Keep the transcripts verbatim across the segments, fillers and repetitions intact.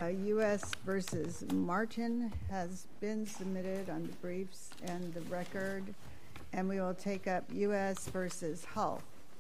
U S versus Martin has been submitted on the briefs and the record, and we will take up U S versus Hull.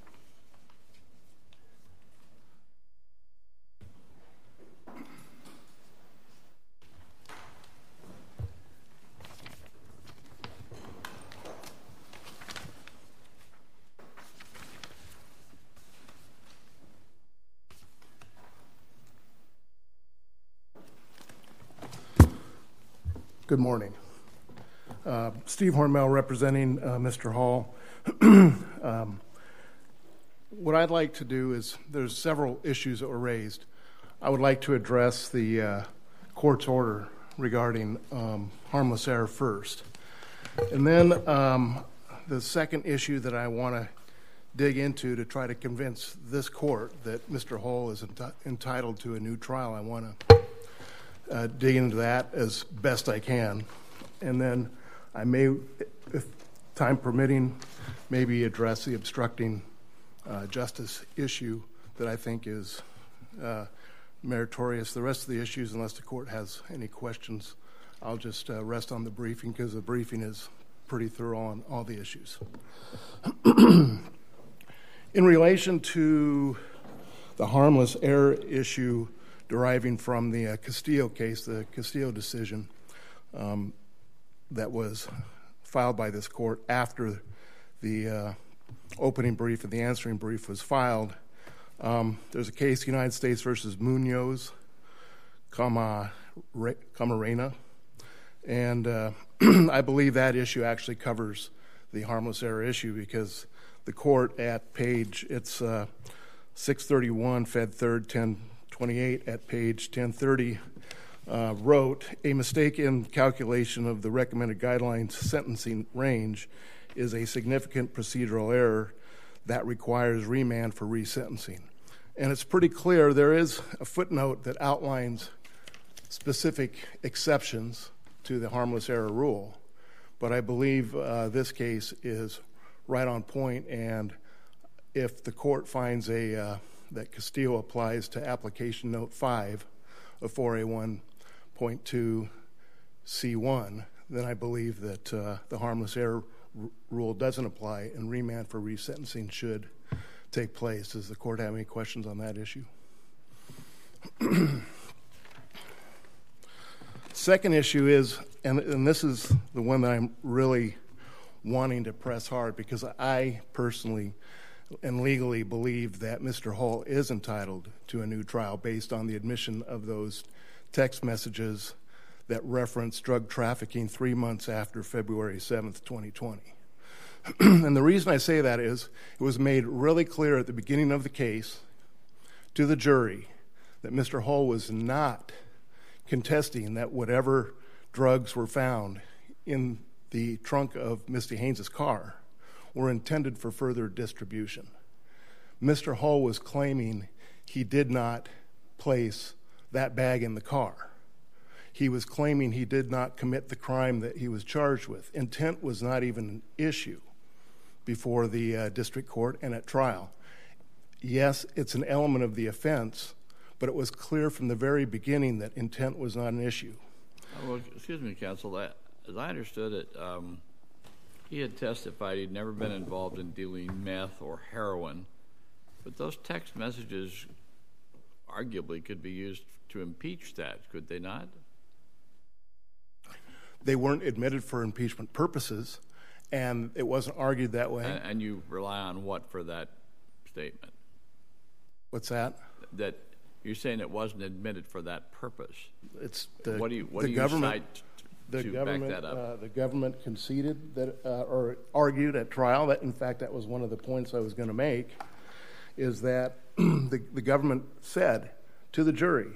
Good morning. Uh, Steve Hormel representing uh, Mister Hall. um, what I'd like to do is, there's several issues that were raised. I would like to address the uh, court's order regarding um, harmless error first. And then um, the second issue that I want to dig into to try to convince this court that Mister Hall is enti- entitled to a new trial, I want to Uh, dig into that as best I can, and then I may, if time permitting, maybe address the obstructing uh, justice issue that I think is uh, meritorious. The rest of the issues, unless the court has any questions, I'll just uh, rest on the briefing, because the briefing is pretty thorough on all the issues. In relation to the harmless error issue deriving from the uh, Castillo case, the Castillo decision um, that was filed by this court after the uh, opening brief and the answering brief was filed. Um, there's a case, United States versus Munoz Camarena, and uh, I believe that issue actually covers the harmless error issue, because the court at page, it's uh, six thirty-one, Fed third, ten twenty-eight at page ten thirty, uh, wrote, a mistake in calculation of the recommended guidelines sentencing range is a significant procedural error that requires remand for resentencing. And it's pretty clear there is a footnote that outlines specific exceptions to the harmless error rule, but I believe uh, this case is right on point, and if the court finds a uh, that Castillo applies to application note five of four A one point two C one, then I believe that uh, the harmless error r- rule doesn't apply, and remand for resentencing should take place. Does the court have any questions on that issue? Second issue is, and, and this is the one that I'm really wanting to press hard, because I personally and legally believe that Mister Hall is entitled to a new trial based on the admission of those text messages that reference drug trafficking three months after February seventh, twenty twenty. And the reason I say that is it was made really clear at the beginning of the case to the jury that Mister Hall was not contesting that whatever drugs were found in the trunk of Misty Haynes' car were intended for further distribution. Mister Hall was claiming he did not place that bag in the car. He was claiming he did not commit the crime that he was charged with. Intent was not even an issue before the uh, district court and at trial. Yes, it's an element of the offense, but it was clear from the very beginning that intent was not an issue. Oh, well, excuse me, counsel. That, as I understood it, um, he had testified he'd never been involved in dealing meth or heroin, but those text messages arguably could be used to impeach that, could they not? They weren't admitted for impeachment purposes, and it wasn't argued that way. And, and you rely on what for that statement? What's that? That you're saying it wasn't admitted for that purpose. It's the, what do you, what the do you government. cite The to government, back that up? uh, the government conceded that, uh, or argued at trial that, in fact, that was one of the points I was going to make, is that the, the government said to the jury,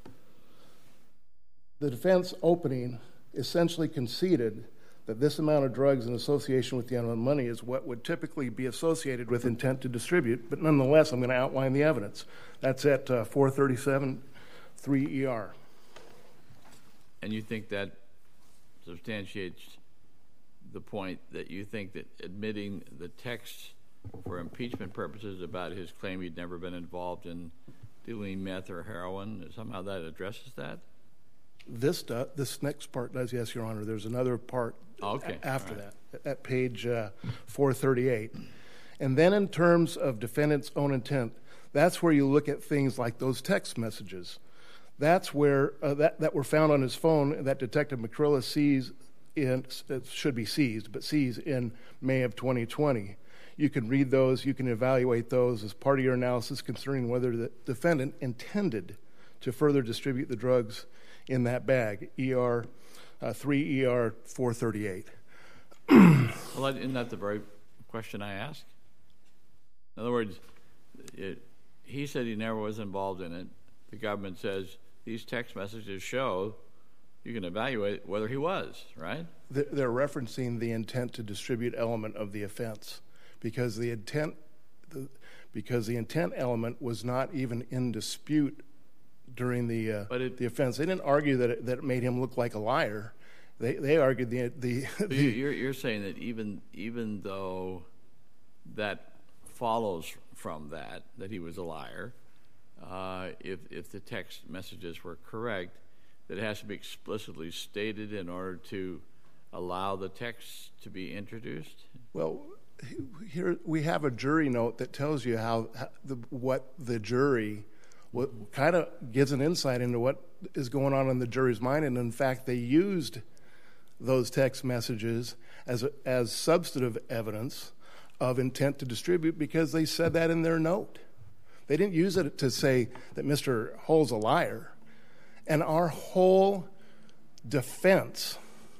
the defense opening essentially conceded that this amount of drugs in association with the amount of money is what would typically be associated with intent to distribute, but nonetheless, I'm going to outline the evidence. That's at uh, four thirty-seven, three E R. And you think that substantiates the point that you think that admitting the text for impeachment purposes about his claim he'd never been involved in dealing meth or heroin, somehow that addresses that? This do, this next part does, yes, Your Honor. There's another part okay. a- after right. that, at page uh, four thirty-eight. And then in terms of defendant's own intent, that's where you look at things like those text messages. That's where, uh, that, that were found on his phone that Detective McCrillis sees in, it should be seized, but sees in May of twenty twenty. You can read those, you can evaluate those as part of your analysis concerning whether the defendant intended to further distribute the drugs in that bag, E R uh, three E R four thirty-eight. Well, isn't that the very question I asked? In other words, it, he said he never was involved in it. The government says these text messages show you can evaluate whether he was, right? They're referencing the intent to distribute element of the offense because the intent, the, because the intent element was not even in dispute during the uh, but it, the offense. They didn't argue that it, that it made him look like a liar. They they argued the the. the you're you're saying that even even though that follows from that that he was a liar, uh, if if the text messages were correct, that it has to be explicitly stated in order to allow the text to be introduced? Well, here we have a jury note that tells you how, how the, what the jury. What kind of gives an insight into what is going on in the jury's mind, and in fact, they used those text messages as a, as substantive evidence of intent to distribute because they said that in their note. They didn't use it to say that Mister Hull's a liar, and our whole defense.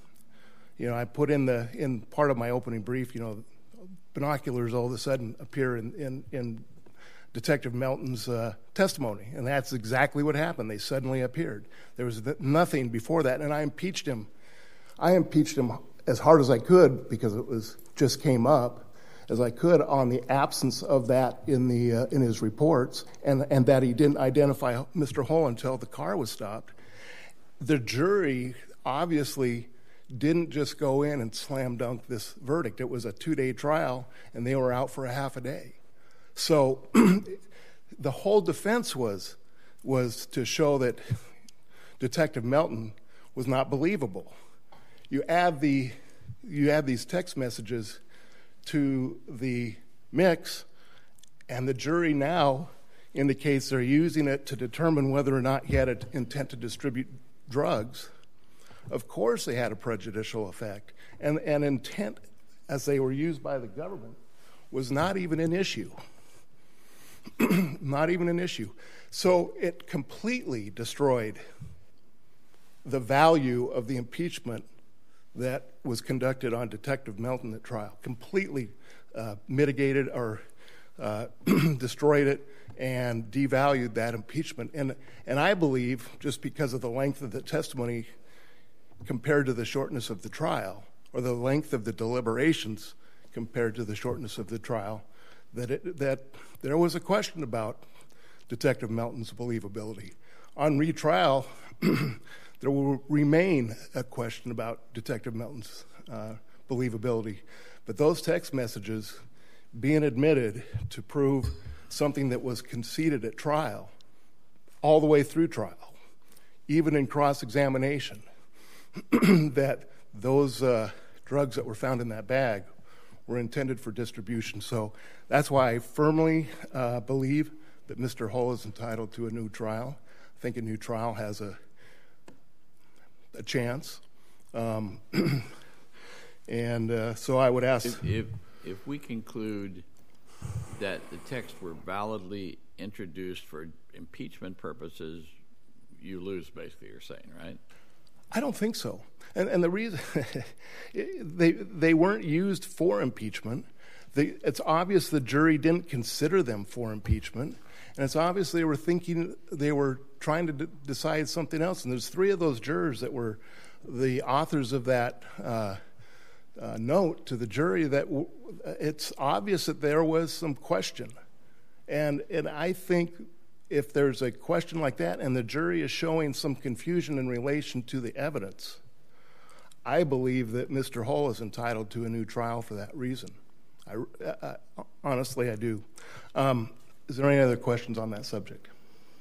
You know, I put in the in part of my opening brief. You know, binoculars all of a sudden appear in in. in Detective Melton's uh, testimony, and that's exactly what happened. They suddenly appeared. There was nothing before that, and I impeached him. I impeached him as hard as I could because it was just came up as I could on the absence of that in the uh, in his reports, and and that he didn't identify Mister Hull until the car was stopped. The jury obviously didn't just go in and slam dunk this verdict. It was a two-day trial, and they were out for a half a day. So the whole defense was was to show that Detective Melton was not believable. You add the you add these text messages to the mix, and the jury now indicates they're using it to determine whether or not he had an intent to distribute drugs. Of course they had a prejudicial effect, and, and intent, as they were used by the government, was not even an issue. Not even an issue. So it completely destroyed the value of the impeachment that was conducted on Detective Melton at trial. Completely uh, mitigated or uh, destroyed it and devalued that impeachment. And and I believe, just because of the length of the testimony compared to the shortness of the trial, or the length of the deliberations compared to the shortness of the trial, that it, that there was a question about Detective Melton's believability. On retrial, there will remain a question about Detective Melton's uh, believability. But those text messages being admitted to prove something that was conceded at trial, all the way through trial, even in cross-examination, that those uh, drugs that were found in that bag were intended for distribution. So that's why I firmly uh, believe that Mister Hull is entitled to a new trial. I think a new trial has a a chance. Um, and uh, so I would ask... If, if, if we conclude that the texts were validly introduced for impeachment purposes, you lose, basically, you're saying, right? I don't think so. And, and the reason they they weren't used for impeachment. They, it's obvious the jury didn't consider them for impeachment, and it's obvious they were thinking they were trying to d- decide something else. And there's three of those jurors that were the authors of that uh, uh, note to the jury that w- it's obvious that there was some question, and and I think if there's a question like that and the jury is showing some confusion in relation to the evidence, I believe that Mister Hull is entitled to a new trial for that reason. I, I, honestly, I do. Um, is there any other questions on that subject?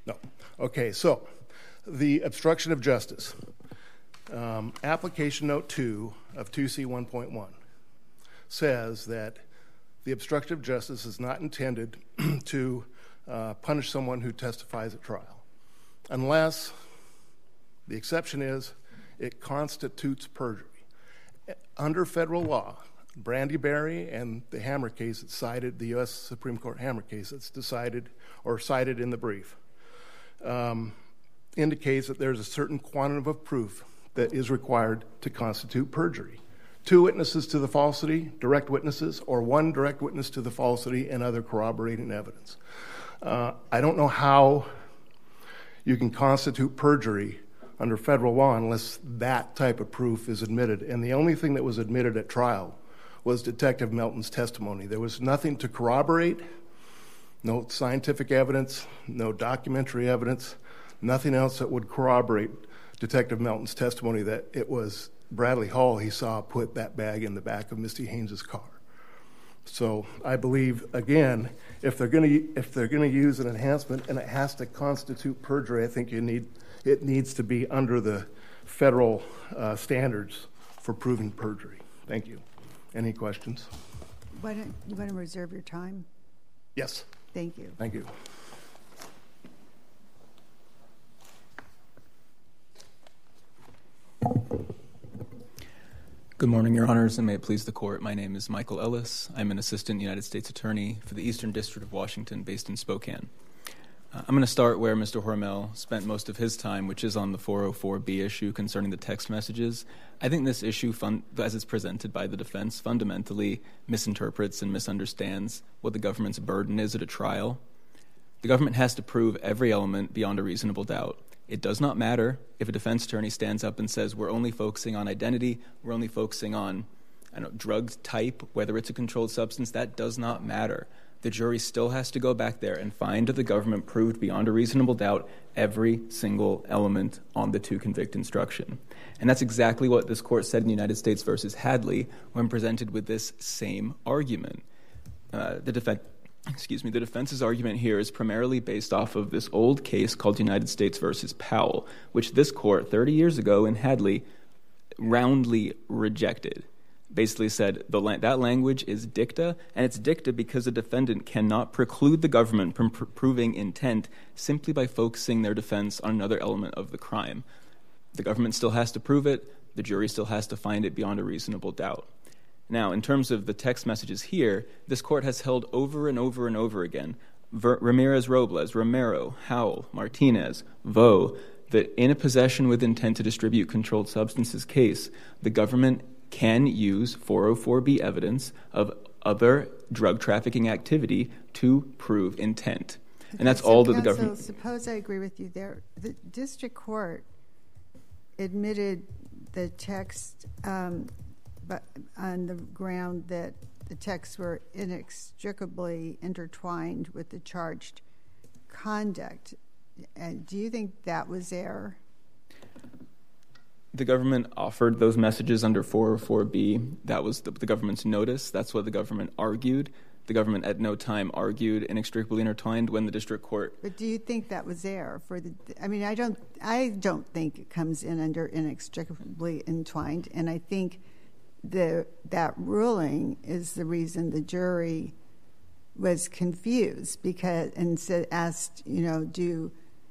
No. Okay, so the obstruction of justice. Um, application note two of two C one point one says that the obstruction of justice is not intended to uh, punish someone who testifies at trial, unless the exception is it constitutes perjury. Under federal law, Brandyberry and the Hammer case that's cited, the U S Supreme Court Hammer case that's decided or cited in the brief, um, indicates that there's a certain quantum of proof that is required to constitute perjury. Two witnesses to the falsity, direct witnesses, or one direct witness to the falsity and other corroborating evidence. Uh, I don't know how you can constitute perjury under federal law unless that type of proof is admitted. And the only thing that was admitted at trial was Detective Melton's testimony. There was nothing to corroborate, no scientific evidence, no documentary evidence, nothing else that would corroborate Detective Melton's testimony that it was Bradley Hall he saw put that bag in the back of Misty Haynes' car. So I believe, again, if they're going to if they're going to use an enhancement and it has to constitute perjury, I think you need it needs to be under the federal uh, standards for proving perjury. Thank you. Any questions? Why don't you want to reserve your time? Yes. Thank you. Thank you. Good morning, Your Honors, and may it please the Court. My name is Michael Ellis. I'm an Assistant United States Attorney for the Eastern District of Washington, based in Spokane. Uh, I'm going to start where Mister Hormel spent most of his time, which is on the four oh four B issue concerning the text messages. I think this issue, fun- as it's presented by the defense, fundamentally misinterprets and misunderstands what the government's burden is at a trial. The government has to prove every element beyond a reasonable doubt. It does not matter if a defense attorney stands up and says, we're only focusing on identity, we're only focusing on I don't know, drug type, whether it's a controlled substance. That does not matter. The jury still has to go back there and find that the government proved beyond a reasonable doubt every single element on the to-convict instruction. And that's exactly what this court said in United States versus Hadley when presented with this same argument. Uh, the defense... Excuse me, the defense's argument here is primarily based off of this old case called United States versus Powell, which this court thirty years ago in Hadley roundly rejected. Basically said the la- that language is dicta, and it's dicta because the defendant cannot preclude the government from pr- proving intent simply by focusing their defense on another element of the crime. The government still has to prove it. The jury still has to find it beyond a reasonable doubt. Now, in terms of the text messages here, this court has held over and over and over again, Ver- Ramirez-Robles, Romero, Howell, Martinez, Vo, that in a possession with intent to distribute controlled substances case, the government can use four oh four B evidence of other drug trafficking activity to prove intent. Okay, and that's so all that counsel, the government... Suppose I agree with you there. The district court admitted the text... Um, but on the ground that the texts were inextricably intertwined with the charged conduct. And do you think that was error? The government offered those messages under four oh four B. That was the, the government's notice. That's what the government argued. The government at no time argued inextricably intertwined when the district court... But do you think that was error? For the? I mean, I don't, I don't think it comes in under inextricably entwined, and I think... The, that ruling is the reason the jury was confused because and said, asked, you know, do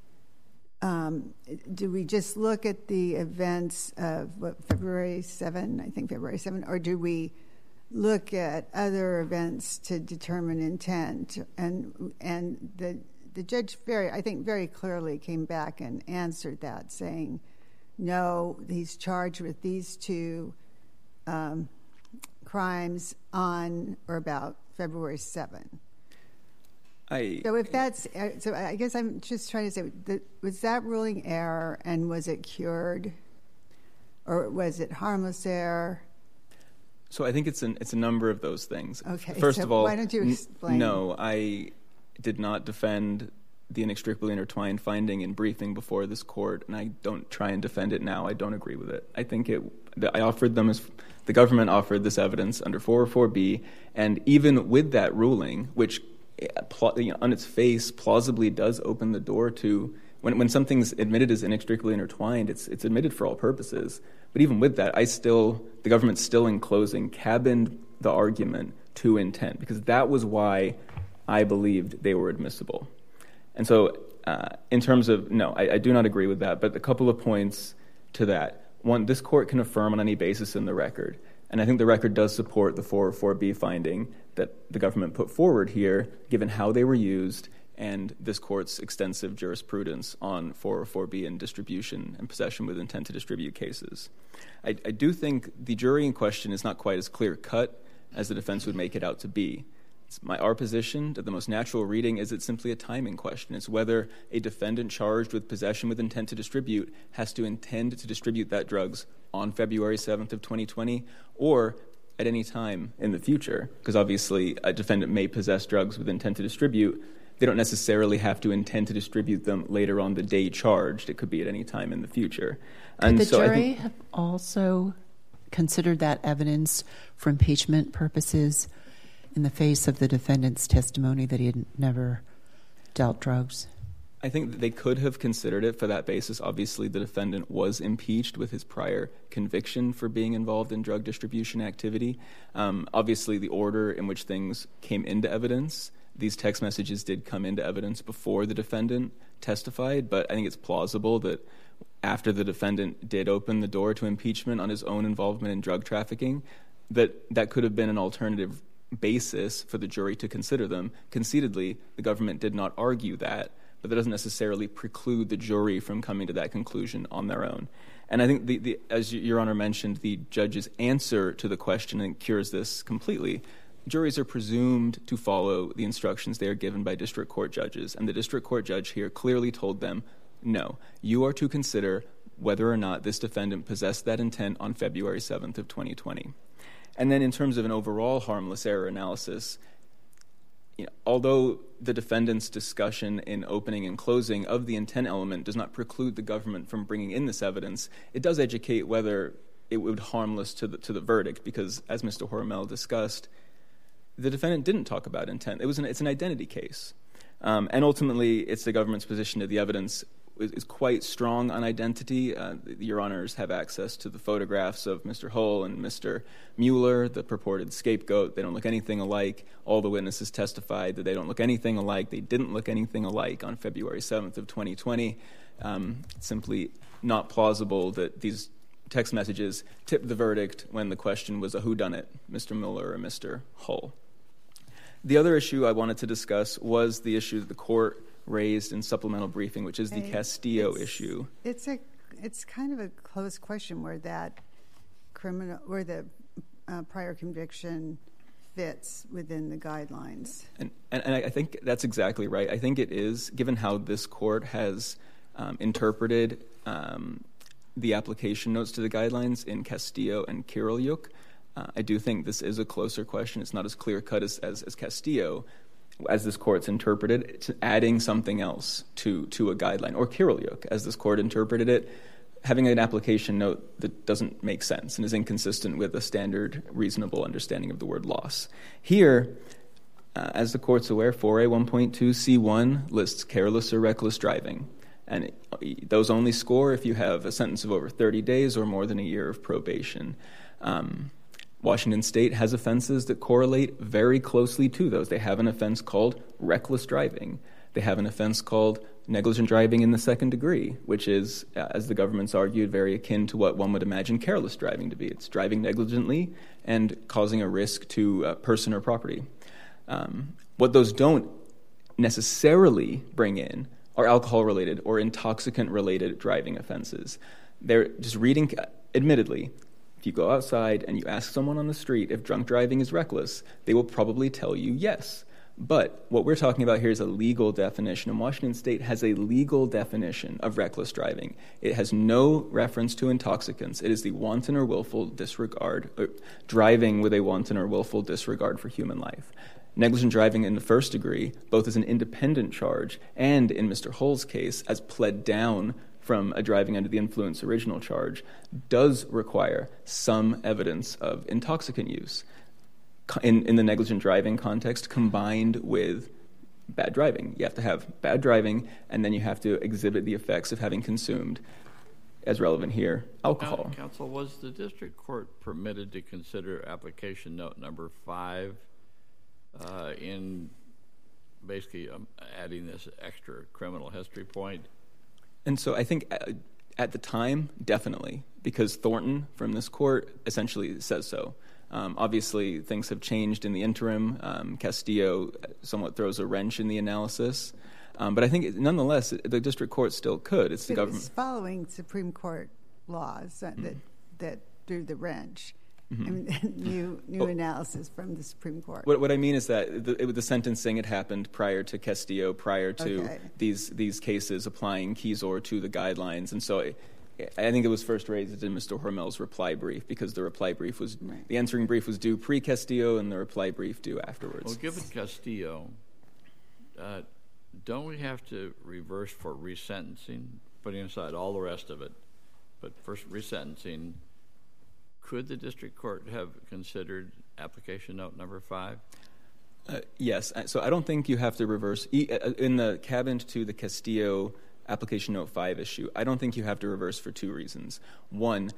um, do we just look at the events of what, February seventh, I think February seventh, or do we look at other events to determine intent? And and the the judge very, I think, very clearly came back and answered that, saying, no, he's charged with these two. Um, crimes on or about February seventh. I, so if that's, so I guess I'm just trying to say, that, was that ruling error and was it cured? Or was it harmless error? So I think it's an it's a number of those things. Okay, First so of all, why don't you explain? N- no, I did not defend the inextricably intertwined finding in briefing before this court, and I don't try and defend it now. I don't agree with it. I think it. I offered them as the government offered this evidence under four oh four B, and even with that ruling, which you know, on its face, plausibly does open the door to, when when something's admitted as inextricably intertwined, it's it's admitted for all purposes. But even with that, I still, the government still in closing cabined the argument to intent, because that was why I believed they were admissible. And so uh, in terms of, no, I, I do not agree with that, but a couple of points to that. One, this court can affirm on any basis in the record. And I think the record does support the four oh four B finding that the government put forward here, given how they were used and this court's extensive jurisprudence on four oh four B and distribution and possession with intent to distribute cases. I, I do think the jury in question is not quite as clear-cut as the defense would make it out to be. It's my our position that the most natural reading is it's simply a timing question. It's whether a defendant charged with possession with intent to distribute has to intend to distribute that drugs on February seventh of twenty twenty or at any time in the future, because obviously a defendant may possess drugs with intent to distribute. They don't necessarily have to intend to distribute them later on the day charged. It could be at any time in the future. Could and the so jury I think, have also considered that evidence for impeachment purposes in the face of the defendant's testimony that he had never dealt drugs? I think that they could have considered it for that basis. Obviously, the defendant was impeached with his prior conviction for being involved in drug distribution activity. Um, obviously, the order in which things came into evidence, these text messages did come into evidence before the defendant testified, but I think it's plausible that after the defendant did open the door to impeachment on his own involvement in drug trafficking, that that could have been an alternative basis for the jury to consider them. Conceitedly, the government did not argue that, but that doesn't necessarily preclude the jury from coming to that conclusion on their own. And I think, the, the, as Your Honor mentioned, the judge's answer to the question cures this completely. Juries are presumed to follow the instructions they are given by district court judges, and the district court judge here clearly told them, no, you are to consider whether or not this defendant possessed that intent on February seventh of twenty twenty. And then in terms of an overall harmless error analysis, you know, although the defendant's discussion in opening and closing of the intent element does not preclude the government from bringing in this evidence, it does educate whether it would harmless to the, to the verdict, because as Mister Hormel discussed, the defendant didn't talk about intent. It was an, it's an identity case. Um, and ultimately, it's the government's position that the evidence is, is quite strong on identity. Uh, Your Honors have access to the photographs of Mister Hull and Mister Mueller, the purported scapegoat. They don't look anything alike. All the witnesses testified that they don't look anything alike. They didn't look anything alike on February seventh of twenty twenty. Um, it's simply not plausible that these text messages tipped the verdict when the question was a whodunit, Mister Mueller or Mister Hull. The other issue I wanted to discuss was the issue that the court raised in supplemental briefing, which is the Hey, Castillo it's, issue. It's a, it's kind of a close question where that criminal, where the uh, prior conviction fits within the guidelines. And, and, and I think that's exactly right. I think it is, given how this court has um, interpreted um, the application notes to the guidelines in Castillo and Kirylyuk. Uh, I do think this is a closer question. It's not as clear-cut as, as, as Castillo, as this court's interpreted. It's adding something else to, to a guideline. Or Kirylyuk, as this court interpreted it, having an application note that doesn't make sense and is inconsistent with a standard, reasonable understanding of the word loss. Here, uh, as the court's aware, four A one point two C one lists careless or reckless driving. And it, those only score if you have a sentence of over thirty days or more than a year of probation. Um, Washington State has offenses that correlate very closely to those. They have an offense called reckless driving. They have an offense called negligent driving in the second degree, which is, as the government's argued, very akin to what one would imagine careless driving to be. It's driving negligently and causing a risk to a person or property. Um, what those don't necessarily bring in are alcohol-related or intoxicant-related driving offenses. They're just reading, admittedly, if you go outside and you ask someone on the street if drunk driving is reckless, they will probably tell you yes. But what we're talking about here is a legal definition, and Washington State has a legal definition of reckless driving. It has no reference to intoxicants. It is the wanton or willful disregard, or driving with a wanton or willful disregard for human life. Negligent driving in the first degree, both as an independent charge and, in Mister Hull's case, as pled down from a driving under the influence original charge, does require some evidence of intoxicant use. In, in the negligent driving context, combined with bad driving. You have to have bad driving, and then you have to exhibit the effects of having consumed, as relevant here, alcohol. Now, counsel, was the district court permitted to consider application note number five uh, in basically um, adding this extra criminal history point? And so I think at the time, definitely, because Thornton from this court essentially says so. Um, obviously, things have changed in the interim. Um, Castillo somewhat throws a wrench in the analysis. Um, but I think, it, nonetheless, the district court still could. It's the it government. Was following Supreme Court laws that Mm-hmm. that threw the wrench. Mm-hmm. I mean, new new well, analysis from the Supreme Court. What, what I mean is that the, it, the sentencing had happened prior to Castillo, prior to Okay. these these cases applying Keysor to the guidelines, and so it, I think it was first raised in Mister Hormel's reply brief because the reply brief was Right. the answering brief was due pre-Castillo and the reply brief due afterwards. Well, given Castillo, uh, don't we have to reverse for resentencing, putting aside all the rest of it, but first resentencing? Could the district court have considered application note number five? Uh, yes. So I don't think you have to reverse. In the cabin to the Castillo application note five issue, I don't think you have to reverse for two reasons. One,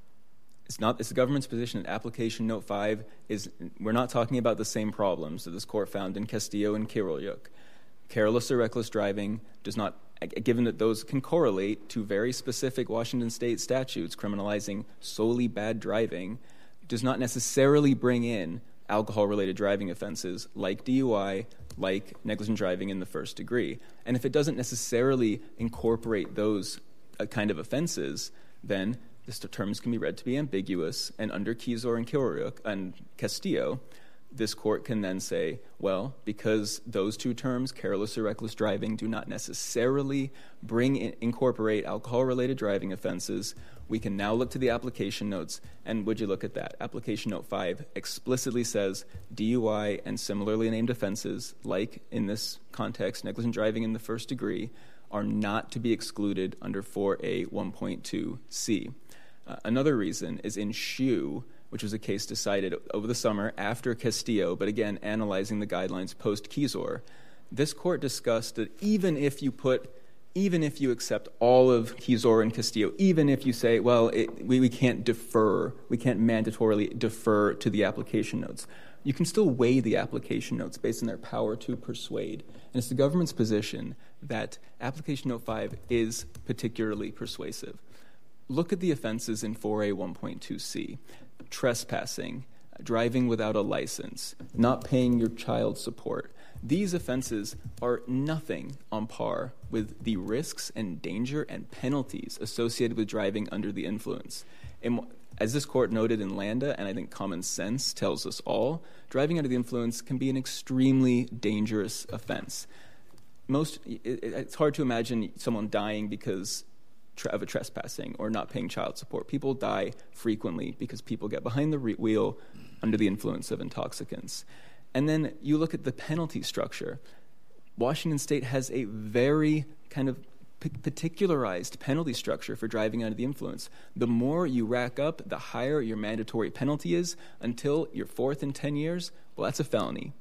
it's not it's the government's position that application note five is, we're not talking about the same problems that this court found in Castillo and Kirolyuk. Careless or reckless driving does not, given that those can correlate to very specific Washington state statutes criminalizing solely bad driving, does not necessarily bring in alcohol-related driving offenses like D U I, like negligent driving in the first degree. And if it doesn't necessarily incorporate those uh, kind of offenses, then the terms can be read to be ambiguous, and under Keysor and Kirolyuk and Castillo, this court can then say, well, because those two terms, careless or reckless driving, do not necessarily bring in, incorporate alcohol-related driving offenses, we can now look to the application notes, and would you look at that? Application note five explicitly says D U I and similarly named offenses, like in this context, negligent driving in the first degree, are not to be excluded under four A one point two C. Uh, another reason is in Shu, which was a case decided over the summer after Castillo, but again, analyzing the guidelines post-Keysor, this court discussed that even if you put, even if you accept all of Keysor and Castillo, even if you say, well, it, we, we can't defer, we can't mandatorily defer to the application notes, you can still weigh the application notes based on their power to persuade. And it's the government's position that application note five is particularly persuasive. Look at the offenses in four A one point two C. Trespassing, driving without a license, not paying your child support. These offenses are nothing on par with the risks and danger and penalties associated with driving under the influence. And as this court noted in Landa, and I think common sense tells us all, driving under the influence can be an extremely dangerous offense. Most, it, it's hard to imagine someone dying because of a trespassing or not paying child support. People die frequently because people get behind the re- wheel under the influence of intoxicants. And then you look at the penalty structure. Washington State has a very kind of p- particularized penalty structure for driving under the influence. The more you rack up, the higher your mandatory penalty is until your fourth in ten years. Well, that's a felony.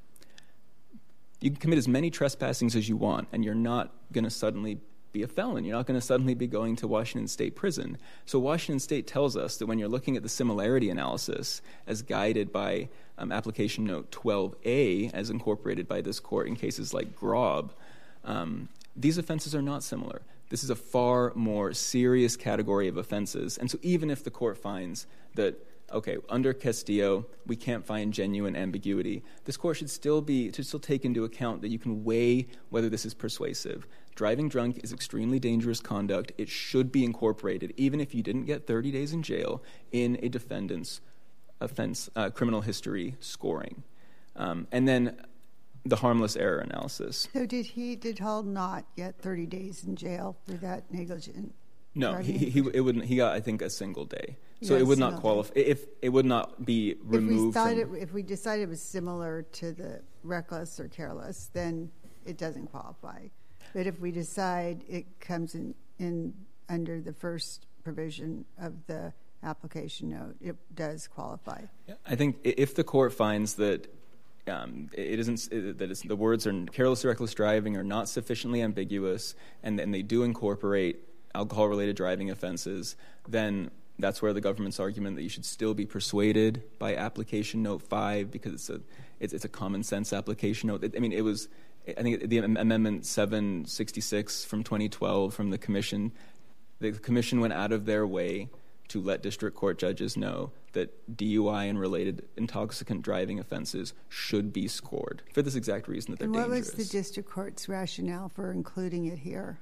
You can commit as many trespassings as you want, and you're not going to suddenly be a felon. You're not going to suddenly be going to Washington State prison. So Washington State tells us that when you're looking at the similarity analysis as guided by um, application note twelve A, as incorporated by this court in cases like Grob, um, these offenses are not similar. This is a far more serious category of offenses. And so even if the court finds that, okay, under Castillo, we can't find genuine ambiguity, this court should still be, to still take into account that you can weigh whether this is persuasive. Driving drunk is extremely dangerous conduct. It should be incorporated, even if you didn't get thirty days in jail, in a defendant's offense, uh, criminal history scoring. Um, and then the harmless error analysis. So did he, did Hall not get thirty days in jail for that negligent? No, he, he, he, it wouldn't, he got, I think, a single day. So Yes, it would not no. qualify, if it would not be removed If we, thought from... it, if we decided it was similar to the reckless or careless, then it doesn't qualify. But if we decide it comes in, in under the first provision of the application note, it does qualify. I think if the court finds that um, it isn't it, that it's, the words are careless or reckless driving are not sufficiently ambiguous, and and they do incorporate alcohol-related driving offenses, then that's where the government's argument that you should still be persuaded by application note five, because it's a it's, it's a common sense application note. I mean, it was, I think the amendment seven sixty-six from twenty twelve from the commission, the commission went out of their way to let district court judges know that D U I and related intoxicant driving offenses should be scored for this exact reason that they're and what dangerous. was the district court's rationale for including it here?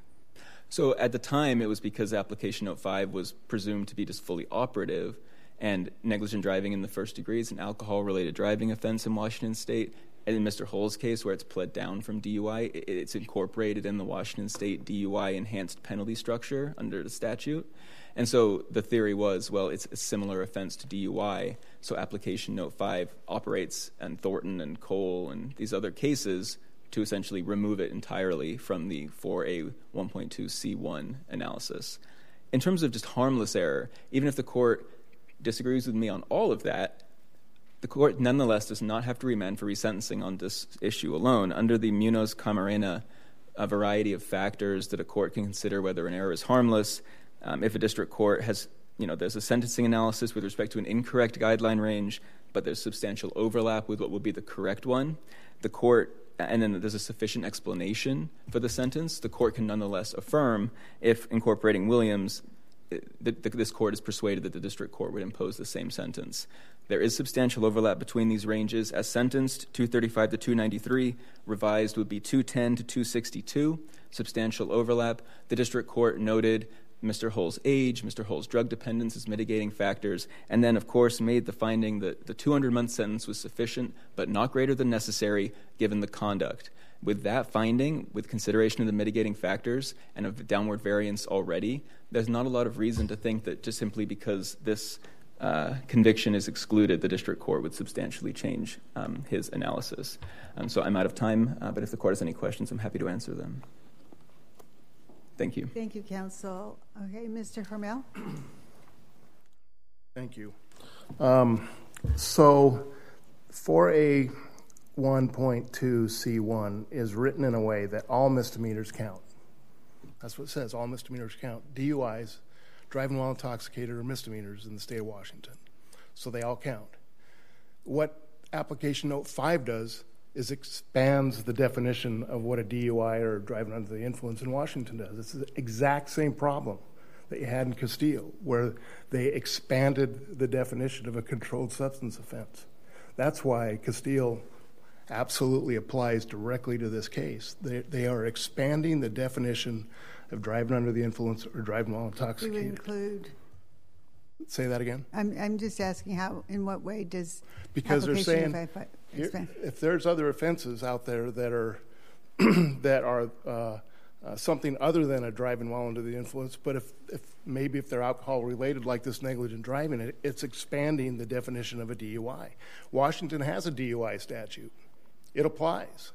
So at the time, it was because application note five was presumed to be just fully operative, and negligent driving in the first degree is an alcohol-related driving offense in Washington State. And in Mister Hull's case, where it's pled down from D U I, it's incorporated in the Washington State D U I enhanced penalty structure under the statute. And so the theory was, well, it's a similar offense to D U I, so application note five operates on Thornton and Cole and these other cases to essentially remove it entirely from the four A one point two C one analysis. In terms of just harmless error, even if the court disagrees with me on all of that, the court nonetheless does not have to remand for resentencing on this issue alone. Under the Munoz-Camarena, a variety of factors that a court can consider whether an error is harmless. Um, if a district court has, you know, there's a sentencing analysis with respect to an incorrect guideline range, but there's substantial overlap with what would be the correct one, the court, and then there's a sufficient explanation for the sentence, the court can nonetheless affirm if, incorporating Williams, the, the, this court is persuaded that the district court would impose the same sentence. There is substantial overlap between these ranges. As sentenced, two thirty-five to two ninety-three, revised would be two ten to two sixty-two, substantial overlap. The district court noted Mister Hull's age, Mister Hull's drug dependence as mitigating factors, and then, of course, made the finding that the two hundred month sentence was sufficient but not greater than necessary given the conduct. With that finding, with consideration of the mitigating factors and of the downward variance already, there's not a lot of reason to think that just simply because this uh, conviction is excluded, the district court would substantially change um, his analysis. Um, so I'm out of time, uh, but if the court has any questions, I'm happy to answer them. Thank you. Thank you, counsel. Okay, Mister Hormel. Thank you. Um, so four A one point two C one is written in a way that all misdemeanors count. That's what it says, all misdemeanors count. D U Is, driving while intoxicated, are misdemeanors in the state of Washington. So they all count. What application note five does is expands the definition of what a D U I or driving under the influence in Washington does. It's the exact same problem that you had in Castillo, where they expanded the definition of a controlled substance offense. That's why Castillo absolutely applies directly to this case. They, they are expanding the definition of driving under the influence or driving while intoxicated. You include... Say that again? I'm I'm just asking how, in what way does because they're saying if, I, here, if there's other offenses out there that are that are uh, uh, something other than a driving while under the influence, but if, if maybe if they're alcohol related, like this negligent driving, it, it's expanding the definition of a D U I. Washington has a D U I statute; it applies.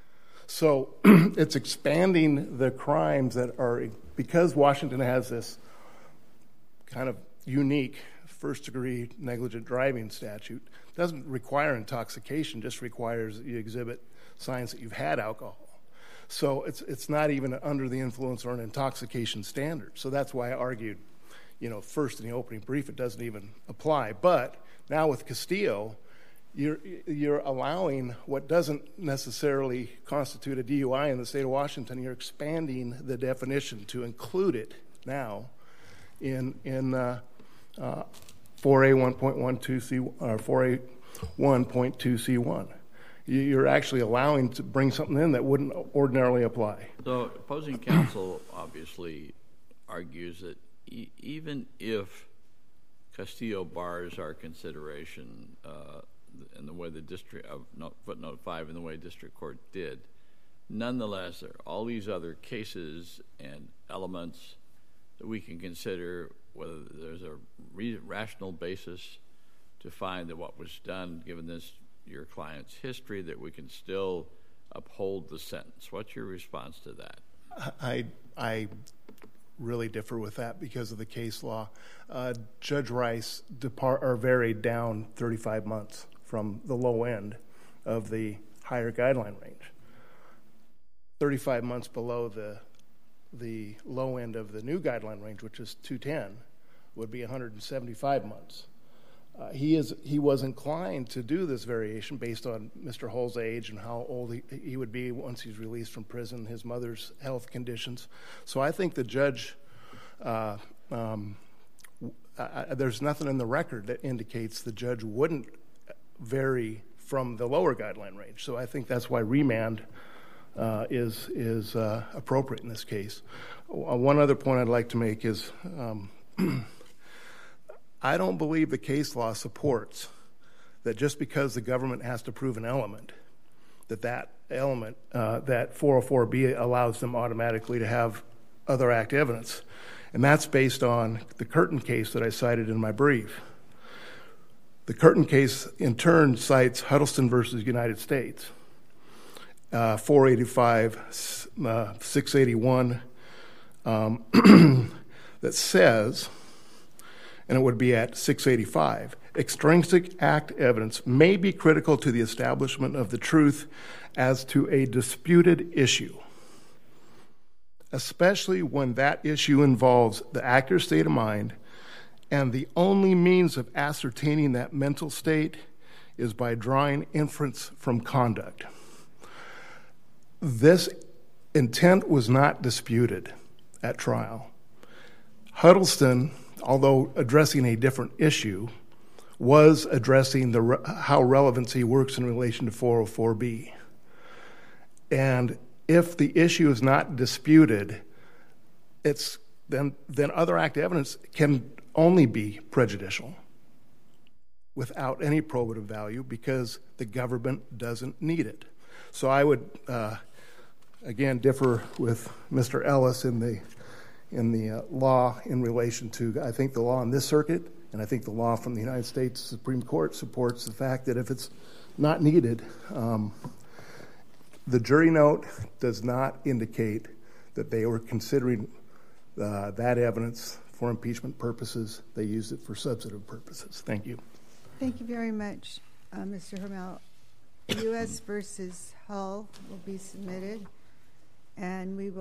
So it's expanding the crimes that are, because Washington has this kind of unique first-degree negligent driving statute. Doesn't require intoxication, just requires that you exhibit signs that you've had alcohol. So it's it's not even under the influence or an intoxication standard. So that's why I argued, you know, first in the opening brief, it doesn't even apply. But now with Castillo, you're you're allowing what doesn't necessarily constitute a D U I in the state of Washington. You're expanding the definition to include it now in in uh, uh, four A one point one two C or four A one point two C one. You're actually allowing to bring something in that wouldn't ordinarily apply. So opposing counsel obviously argues that e- even if Castillo bars our consideration uh, in the way the district of uh, footnote five in the way district court did, nonetheless there are all these other cases and elements that we can consider whether there's a re- rational basis to find that what was done, given this your client's history, that we can still uphold the sentence. What's your response to that? I I really differ with that because of the case law. Uh, Judge Rice depart or varied down thirty-five months from the low end of the higher guideline range. thirty-five months below the the low end of the new guideline range, which is two ten, would be one hundred seventy-five months. Uh, he is he was inclined to do this variation based on Mister Hull's age and how old he, he would be once he's released from prison, his mother's health conditions. So I think the judge, uh, um, I, there's nothing in the record that indicates the judge wouldn't vary from the lower guideline range. So I think that's why remand uh, is is uh, appropriate in this case. One other point I'd like to make is um, I don't believe the case law supports that just because the government has to prove an element, that that element, uh, that four oh four B allows them automatically to have other act evidence. And that's based on the Curtin case that I cited in my brief. The Curtin case, in turn, cites Huddleston versus United States, uh, four eighty-five, uh, six eighty-one, um, that says, and it would be at six eighty-five, extrinsic act evidence may be critical to the establishment of the truth as to a disputed issue, especially when that issue involves the actor's state of mind, and the only means of ascertaining that mental state is by drawing inference from conduct. This intent was not disputed at trial. Huddleston, although addressing a different issue, was addressing the re- how relevancy works in relation to four oh four B. And if the issue is not disputed, it's then then other act evidence can only be prejudicial without any probative value because the government doesn't need it. So I would uh, again differ with Mister Ellis in the in the uh, law in relation to, I think the law in this circuit, and I think the law from the United States Supreme Court supports the fact that if it's not needed, um, the jury note does not indicate that they were considering uh, that evidence for impeachment purposes. They used it for substantive purposes. Thank you. Thank you very much, uh, Mister Hormel. U S versus Hull will be submitted, and we will